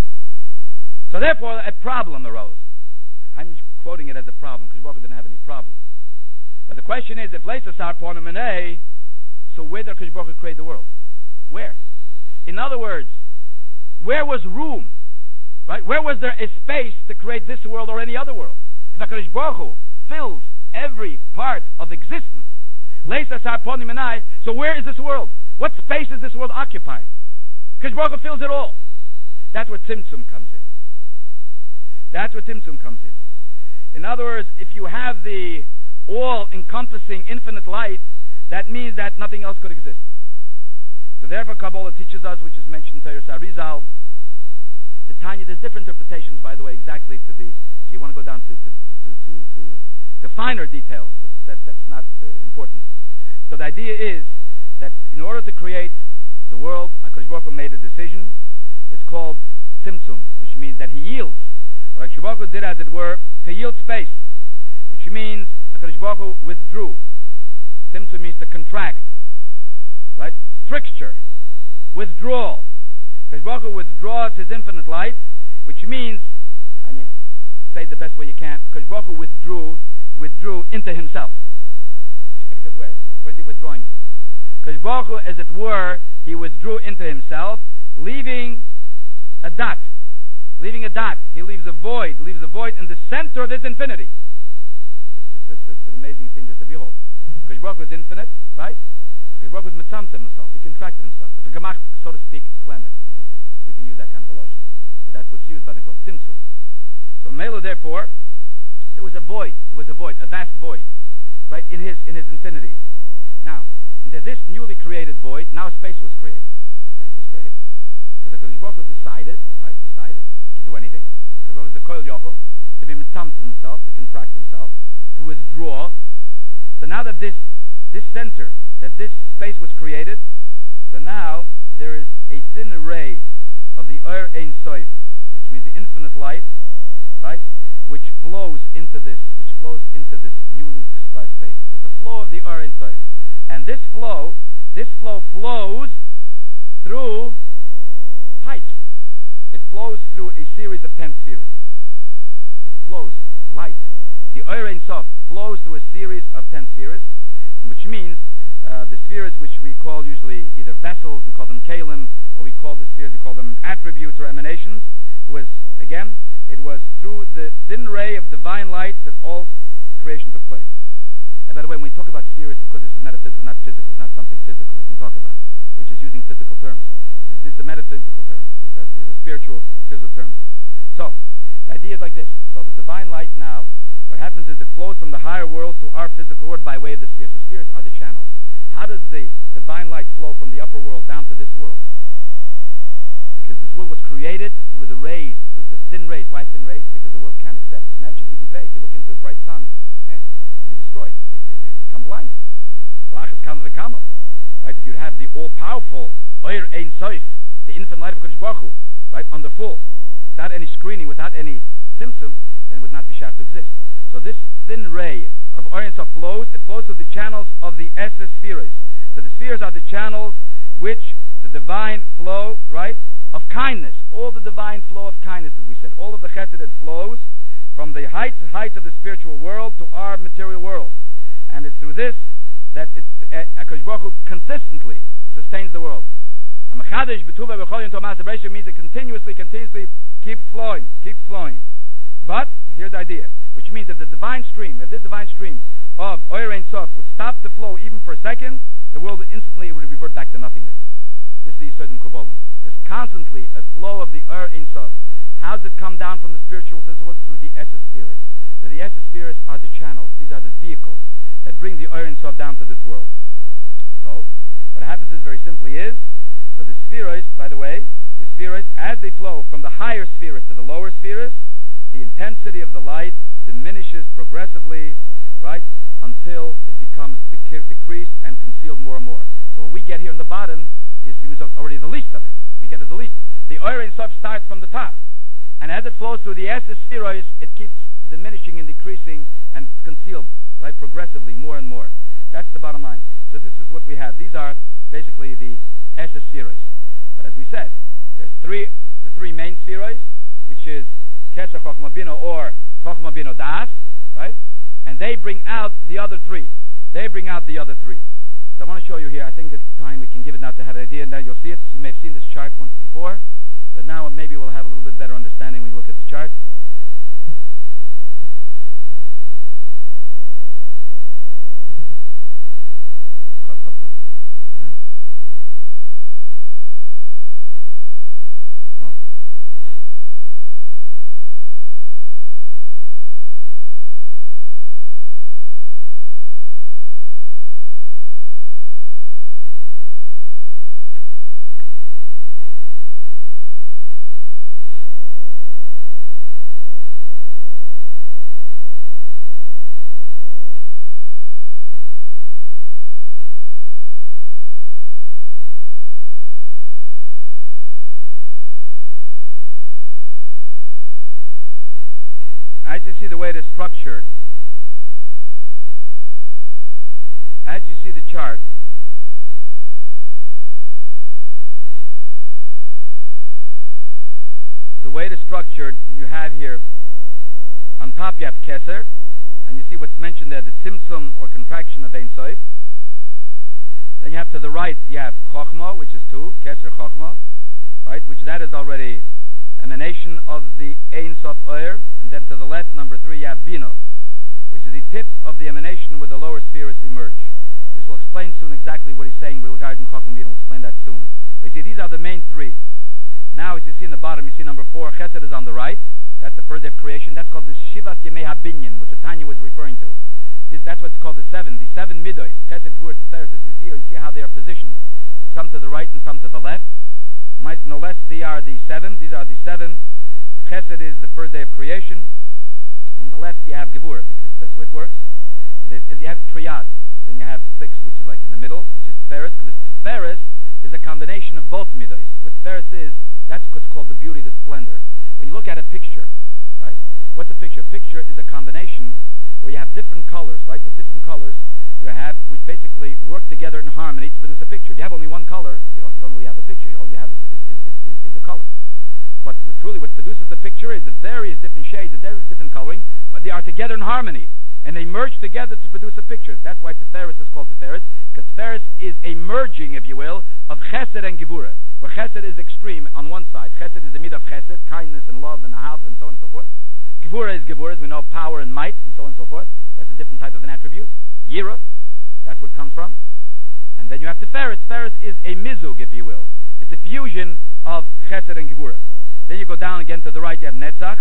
S1: So therefore, a problem arose. I'm quoting it as a problem because Baruch Hu didn't have any problem. But the question is, if Leis Asar Ponui Minei, so where did Hakadosh Baruch Hu create the world? Where? In other words, where was room? Right? Where was there a space to create this world or any other world? If HaKadosh Baruch Hu fills every part of existence, Leis Asar Ponui Minei, so where is this world? What space is this world occupying? HaKadosh Baruch Hu fills it all. That's where Tzimtzum comes in. In other words, if you have the all-encompassing infinite light, that means that nothing else could exist. So therefore Kabbalah teaches us, which is mentioned in Teres Arizal, the Tanya, there's different interpretations, by the way, exactly to the, if you want to go down to finer details, but that's not important. So the idea is that in order to create the world, HaKadosh Baruch Hu made a decision. It's called Tzimtzum, which means that he yields. What HaKadosh Baruch Hu did, as it were, to yield space, which means HaKadosh Baruch Hu withdrew. Tzimtzum means to contract, right? Stricture, withdrawal. HaKadosh Baruch Hu withdraws his infinite light, which means, say it the best way you can, HaKadosh Baruch Hu withdrew into himself. Because where's he withdrawing? HaKadosh Baruch Hu, as it were, he withdrew into himself, leaving a dot. He leaves a void in the center of his infinity. It's an amazing thing just to behold. HaKadosh Baruch Hu is infinite, right? HaKadosh Baruch Hu is mitzamtzem himself. He contracted himself. It's a gemacht, so to speak, cleaner. We can use that kind of a lotion. But that's what's used by the called tzimtzum. So Mela, therefore, there was a void, a vast void, right, in his infinity. Now, into this newly created void, now space was created. Because HaKadosh Baruch Hu decided, he can do anything. HaKadosh Baruch Hu is the Koil Yochel, to be mitzamtzem himself, to contract himself, to withdraw. So now that this center, that this space was created, so now there is a thin ray of the Oyer Ein Sof, which means the infinite light, right, which flows into this newly squared space. There's the flow of the Or Ein Sof. And this flow flows through pipes. It flows through a series of 10 spheres. It flows light. The Or Ein Sof flows through a series of 10 spheres, which means the spheres which we call usually either vessels, we call them kalim, or we call them attributes or emanations. It was through the thin ray of divine light that all creation took place. And by the way, when we talk about spheres, of course, this is metaphysical, not physical. It's not something physical you can talk about. We're just using physical terms. But these are metaphysical terms. These are spiritual terms. So, the idea is like this. So the divine light now, what happens is it flows from the higher worlds to our physical world by way of the spheres. The spheres are the channels. How does the divine light flow from the upper world down to this world? Because this world was created through the rays, through the thin rays. Why thin rays? Because the world can't accept. Imagine even today, if you look into the bright sun, you'd be destroyed. You'd become blinded. Right? If you'd have the all-powerful Or Ein Sof, the infinite light of Kodesh Baruch Hu, right, under full, without any screening, without any symptom, then it would not be shach to exist. So this thin ray of Or Ein Sof flows. It flows through the channels of the Esses spheres. So the spheres are the channels which the divine flow, right, of kindness, all the divine flow of kindness that we said, all of the chesed that flows from the heights of the spiritual world to our material world. And it's through this that HaKadosh Baruch Hu consistently sustains the world. HaMechadesh b'tuva b'chol yom tov ma'aseh bereishis means it continuously keeps flowing. But here's the idea, which means if this divine stream of Or Ein Sof would stop the flow even for a second, the world instantly would revert back to nothingness. This is the Yisodim Kabbalah. There's constantly a flow of the Or Ein Sof. How does it come down from the spiritual to the world? Through the Esses spheres. The Esses spheres are the channels. These are the vehicles that bring the Or Ein Sof down to this world. So, what happens is very simply so the spheres, by the way, as they flow from the higher spheres to the lower spheres, the intensity of the light diminishes progressively, right, until it becomes decreased and concealed more and more. So what we get here in the bottom is already the least of it. We get it the least. The Or Ein Sof starts from the top, and as it flows through the Esses spheres, it keeps diminishing and decreasing, and it's concealed, right, progressively, more and more. That's the bottom line. So this is what we have. These are basically the Esses spheres. But as we said, there's the three main spheres, which is Keser Chochma Bina or Chochma Bina Das, right? And they bring out the other three. So I want to show you here. I think it's time we can give it now to have an idea. Now you'll see it. You may have seen this chart once before, but now maybe we'll have a little bit better understanding when you look at the chart. As you see the way it is structured, as you see the chart, the way it is structured, you have here, on top you have Keser, and you see what's mentioned there, the Tzimtzum or contraction of Ein Sof. Then you have to the right, you have Chochma, which is 2, Keser Chochma, right, which that is already emanation of the Ein Sof Or, and then to the left, number 3, you have Bina, which is the tip of the emanation where the lower spheres emerge. This will explain soon exactly what he's saying regarding Chochma and Bina. We'll explain that soon. But you see, these are the main 3. Now, as you see in the bottom, you see number 4, Chesed is on the right. That's the first day of creation. That's called the Shivas Yemei HaBinyan, what the Tanya was referring to. That's what's called the 7 Midos. Chesed, Gvur, Tiferes, as you see how they are positioned. With some to the right and some to the left. No less, these are the 7. Chesed is the first day of creation. On the left, you have Gevur, because that's the way it works. You have Triyat. Then you have 6, which is like in the middle, which is Tiferes. Because Tiferes is a combination of both Midos. What Tiferes is, that's what's called the beauty, the splendor. When you look at a picture, right? What's a picture? A basically work together in harmony to produce a picture. If you have only one color, you don't really have a picture. All you have is a color. But truly what produces the picture is the various different shades, the various different coloring, but they are together in harmony. And they merge together to produce a picture. That's why Tiferes is called Tiferes, because Tiferes is a merging, if you will, of Chesed and Gevura. Where Chesed is extreme on one side. Chesed is the midah of Chesed, kindness and love and ahav and so on and so forth. Gevura is Gevura, as we know, power and might and so on and so forth. That's a different type of an attribute. Yira, that's where it comes from. And then you have Tiferes. Tiferes is a mizug, if you will. It's a fusion of Chesed and Gevura. Then you go down again to the right, you have Netzach.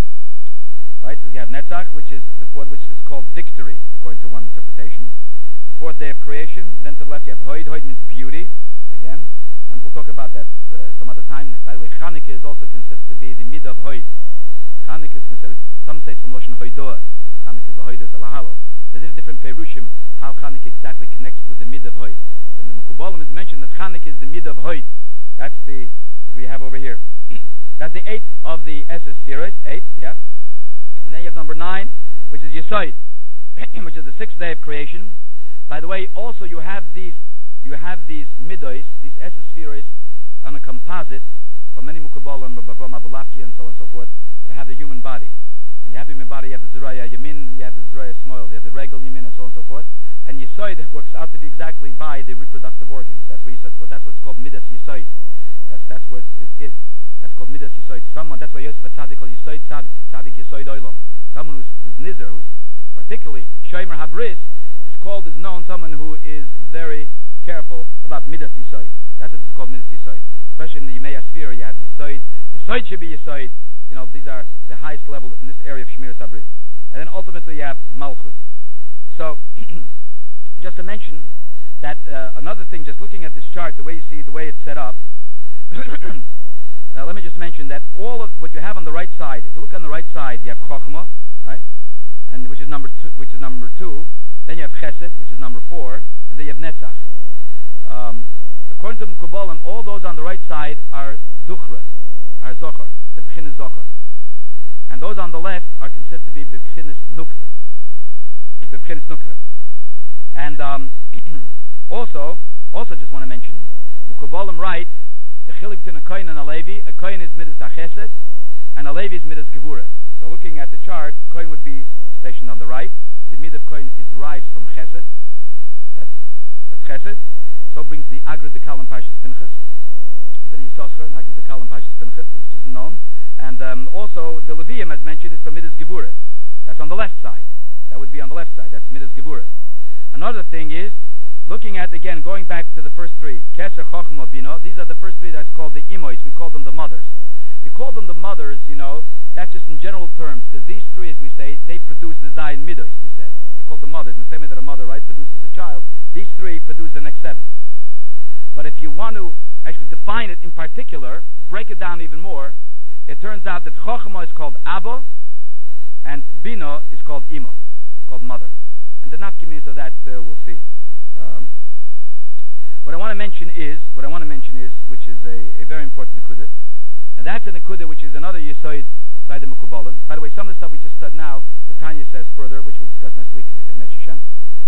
S1: Right, you have Netzach, which is the fourth, which is called victory, according to one interpretation. The fourth day of creation. Then to the left you have Hoid. Hoid means beauty, again, and we'll talk about that some other time. By the way, Chanukah is also considered to be the mid of Hoid. Chanukah is considered, some say it's from Lashon Hoidoah, because Chanukah is Lahoidos Alahalo. There's different perushim how Chanukah exactly connects with the mid of Hoid. But in the Mekubalim is mentioned that Chanukah is the mid of Hoid. That's the that we have over here. That's the eighth of the Esser spheres. Eight, yeah. And then you have number 9, which is Yesod, which is the 6th day of creation. By the way, also you have these midos, these Esser spheres, on a composite from many Mukabalim, Bavram Abulafia, and so on and so forth, that have the human body. When you have the human body, you have the Zeraya Yamin, you have the Zeraya Smoil, you have the Regel Yamin, and so on and so forth. And Yesod works out to be exactly by the reproductive organs. That's what's called Midas Yesod. That's where it is. That's called Midas Yesod. That's why Yosef Atzadik called Yesod Tzadik Yesod Olam. Someone who's Nizer, who's particularly Shomer Habris, is known someone who is very careful about Midas Yesod. That's what it's called, Midas Yesod. Especially in the Yemei Sphere, you have Yesod. Yesod should be Yesod. These are the highest level in this area of Shemiras Habris. And then ultimately you have Malchus. So, just to mention that another thing, just looking at this chart, the way you see the way it's set up. Let me just mention that all of what you have on the right side, if you look on the right side, you have Chochmah, right, and which is number 2. Then you have Chesed, which is number 4, and then you have Netzach. According to Mukabalim, all those on the right side are Duchra, are Zochar, the Bechinis Zochar, and those on the left are considered to be Bechinis Nukve, and also just want to mention, Mukabalim write. The chilik between a kohen and a levi. A kohen is midas chesed, and a levi is midas gevura. So looking at the chart, kohen would be stationed on the right. The mid of kohen is derived from chesed. That's chesed. So it brings the agrid the kalam pashas pinchas. Ben Yisoscher, agrid the kalam pashas pinchas, which is known. And also the levium, as mentioned, is from midas gevura. That's on the left side. That would be on the left side. That's midas gevura. Another thing is, looking at, again, going back to the first 3, Keser, Chochmah, Bina, these are the first 3 that's called the Imois. We call them the mothers. We call them the mothers, that's just in general terms, because these 3, as we say, they produce the Zayin Midos, we said. They're called the mothers. In the same way that a mother, right, produces a child, these 3 produce the next 7. But if you want to actually define it in particular, break it down even more, it turns out that Chochmah is called Abba, and Bina is called Ima. It's called mother. And the nafkimis of that we'll see. What I want to mention is, which is a very important nekuda, and that's a nekuda which is another yesod by the Mekubalim. By the way, some of the stuff we just studied now, the Tanya says further, which we'll discuss next week in Metzishem.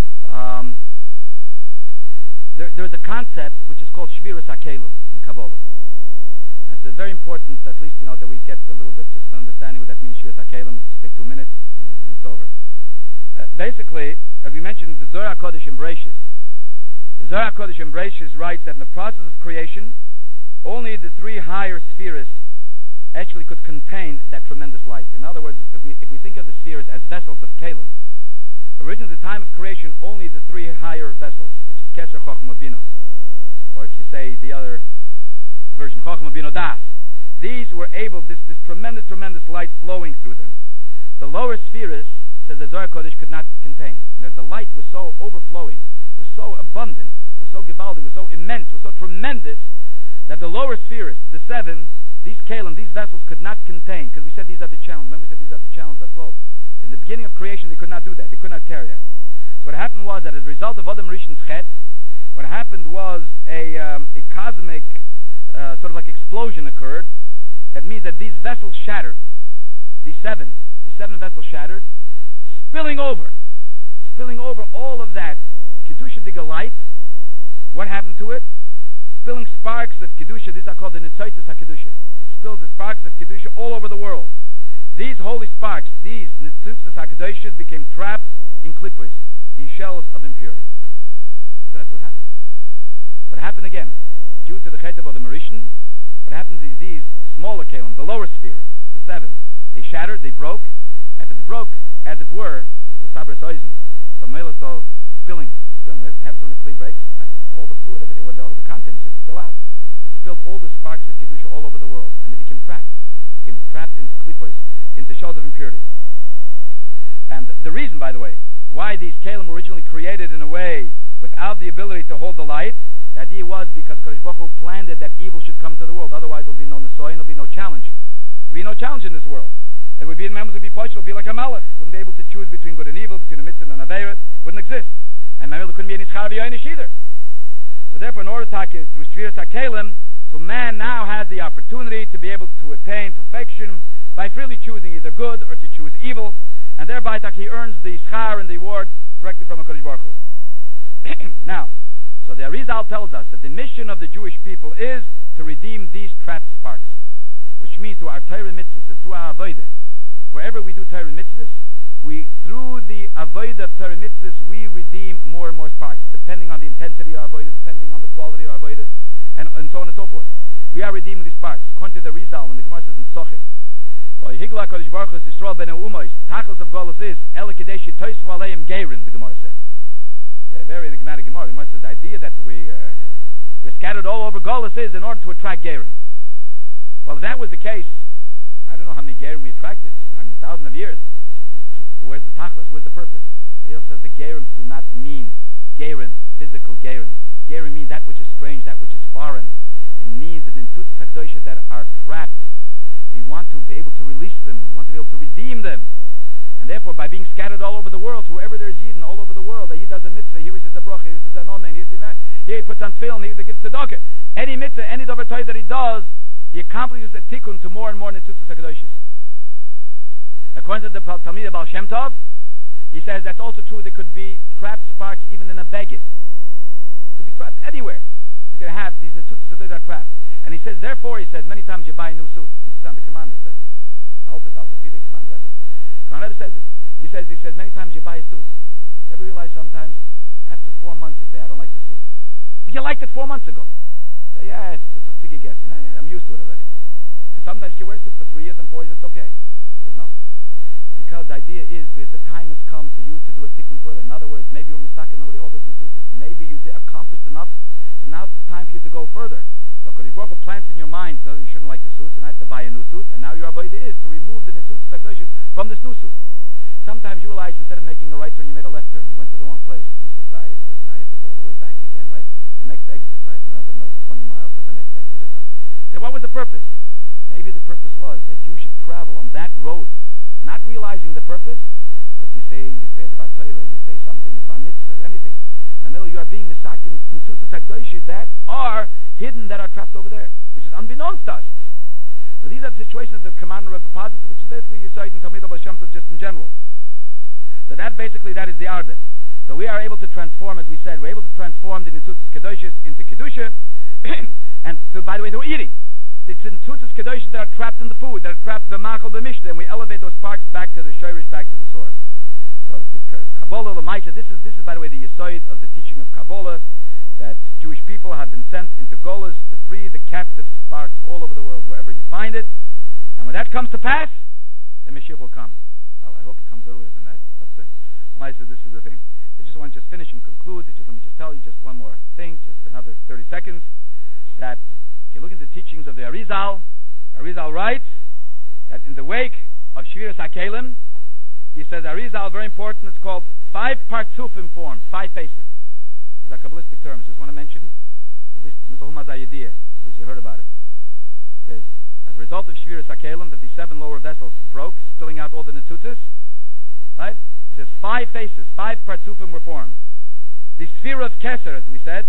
S1: There's a concept which is called Shviras HaKelim in Kabbalah. It's very important, at least that we get a little bit just of an understanding what that means. Shviras HaKelim. We'll just take 2 minutes and it's over. Basically, as we mentioned, the Zohar HaKodesh in Bereishis. The Zohar HaKodesh in Bereishis writes that in the process of creation, only the 3 higher spheres actually could contain that tremendous light. In other words, if we think of the spheres as vessels of Kalim, originally at the time of creation, only the 3 higher vessels, which is Keser, Chochmah, Bina, or if you say the other version, Chochmah, Bina, Das, these were able, this tremendous light flowing through them. The lower spheres, says the Zohar HaKodesh, could not contain. The light was so overflowing, was so abundant, was so gewaldig, was so immense, was so tremendous, that the lower spheres, the 7, these kalim, these vessels could not contain, because we said these are the channels. Remember we said these are the channels that flow. In the beginning of creation, they could not do that. They could not carry that. So what happened was that as a result of Adam Rishon's chet, what happened was a cosmic sort of like explosion occurred. That means that these vessels shattered. These seven vessels shattered, spilling over all of that Kedusha Diga light, what happened to it? Spilling sparks of Kedusha. These are called the Nitzoitis HaKedusha. It spills the sparks of Kedusha all over the world. These holy sparks, these Nitzoitis HaKedusha, became trapped in klippos, in shells of impurity. So that's what happened. What happened again? Due to the Chetev of the Mauritian, what happens is these smaller kalim, the lower spheres, the 7, they shattered, they broke. If it broke, as it were, it was sabras oizen. So Mela saw spilling. What happens when a kli breaks? Right? All the fluid, everything, all the contents just spill out. It spilled all the sparks of Kedusha all over the world, and they became trapped. Became trapped into klipos, into shells of impurity. And the reason, by the way, why these kalim were originally created in a way without the ability to hold the light, the idea was because Kadosh Baruch Hu planned it that evil should come to the world. Otherwise, there'll be no nesoy and there'll be no challenge. There'll be no challenge in this world. It would be in members of Posh, it'll be like a malach. Wouldn't be able to choose between good and evil, between a mitzvah and an avera. Wouldn't exist. And maybe there couldn't be any schar v'yoinish either. So therefore, in order to through Shviras HaKelim, so man now has the opportunity to be able to attain perfection by freely choosing either good or to choose evil, and thereby he earns the schar and the reward directly from HaKadosh Baruch Hu. Now, so the Arizal tells us that the mission of the Jewish people is to redeem these trapped sparks, which means through our Torah mitzvahs and through our avodah. Wherever we do Torah mitzvahs, through the avodah of Torah mitzvahs, we redeem more and more sparks, depending on the intensity of our avodah, depending on the quality of our avodah, and so on and so forth. We are redeeming these sparks. According to the Arizal, when the Gemara says in Psochim, Higla Kodesh Baruch Hu Yisrael ben Umois, Tachlis of Golos is El Kadeshi Toisvu Aleim Geirim. The Gemara says. Very enigmatic Gemara. The Gemara says the idea that we're scattered all over Golos is in order to attract Geirim. Well, if that was the case, I don't know how many Geirim we attracted. I mean, thousands of years. So where's the Tachlis? Where's the purpose? He also says the Geirim do not mean Geirim, physical Geirim. Geirim means that which is strange, that which is foreign. It means that in Tzutzis HaKadoshah that are trapped, we want to be able to release them. We want to be able to redeem them. And therefore, by being scattered all over the world, wherever there's Yidden all over the world, that he does a mitzvah, here he says a bracha, here he says an omen, here he puts on tefillin, here he gives tzedakah. Any mitzvah, any davar Torah that he does, he accomplishes a tikkun to more and more Nitzutzis HaKadoshis. According to the Talmid Baal Shem Tov, he says that's also true. There could be trapped sparks even in a beged. Could be trapped anywhere. You could have these Nitzutzis that are trapped. And he says, therefore, he says, many times you buy a new suit. The commander says this. Alta Fide, Commander Rebbe. Commander Rebbe says this. He says, many times you buy a suit. You ever realize sometimes, after 4 months, you say, I don't like the suit. But you liked it 4 months ago. Say, yeah, it's a tiggy guess. I'm used to it already. And sometimes you can wear a suit for 3 years and 4 years, it's okay. He says, no. Because the idea is, because the time has come for you to do a tikkun further. In other words, maybe you were misakin already all those nitzutzis. Maybe you accomplished enough, so now it's time for you to go further. So Kodesh Baruch Hu plants in your mind, you shouldn't like the suit, and I have to buy a new suit, and now your avodah is to remove the Nitzutzis HaKadoshis from this new suit. Sometimes you realize instead of making a right turn, you made a left turn. You went to the wrong place. He says, now you have to go all the way back again, right? The next exit, right? Another 20 miles to the next exit or something. So what was the purpose? Maybe the purpose was that you should travel on that road, not realizing the purpose, but you say Dvar Torah, you say something, Dvar Mitzvah, anything. In the middle, you are being misakin Nitzutzis HaKadoshis that are hidden, that are trapped over there, which is unbeknownst to us. So these are the situations that the Commander Rebbe posits, which is basically you cite in Talmid Baal Shem Tov just in general. So that is the arbit. So we are able to transform, as we said, we're able to transform the Nitzutzis Kedoshis into Kedusha, and so by the way, through eating. It's in Nitzutzis Kedoshis that are trapped in the food, that are trapped in the Machal B'Mishta, and we elevate those sparks back to the Shorish, back to the source. So the Kabbalah L'Maisa, this is by the way the Yesod of the teaching of Kabbalah, that Jewish people have been sent into Golos to free the captive sparks all over the world, wherever you find it. And when that comes to pass, the Mashiach will come. Well, I hope it comes earlier than that, but L'Maisa, this is the thing. I just want to finish and conclude. Let me just tell you just one more thing, just another 30 seconds, that if you look at the teachings of the Arizal writes that in the wake of Shviras HaKelim, he says Arizal, very important, it's called 5 partsufim formed, 5 faces. These are Kabbalistic terms. Just want to mention, at least you heard about it. It says, as a result of Shviras HaKelim, that the 7 lower vessels broke, spilling out all the Nitzutzis, right? He says 5 faces, 5 partsufim were formed. The sphere of Keser, as we said,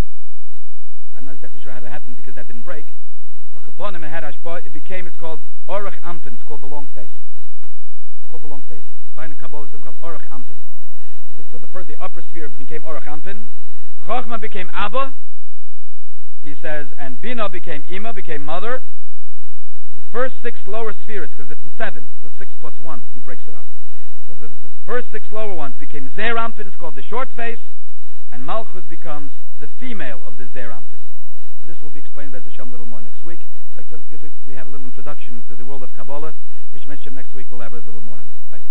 S1: I'm not exactly sure how that happened because that didn't break. But Kaponim and had Ashpa, it's called Orach Ampin, it's called the long face. It's called the long face. You find in Kabbalah it's called Orach Ampin. So the upper sphere became Orach Anpin. Chochmah became Abba. He says, and Bina became Ima, became mother. The first 6 lower spheres, because it's 7, so 6 plus 1, he breaks it up. So the first 6 lower ones became Zeir Anpin, it's called the short face, and Malchus becomes the female of the Zeir Anpin. And this will be explained by Hashem a little more next week. So we have a little introduction to the world of Kabbalah, which next week we'll elaborate a little more on it. Bye.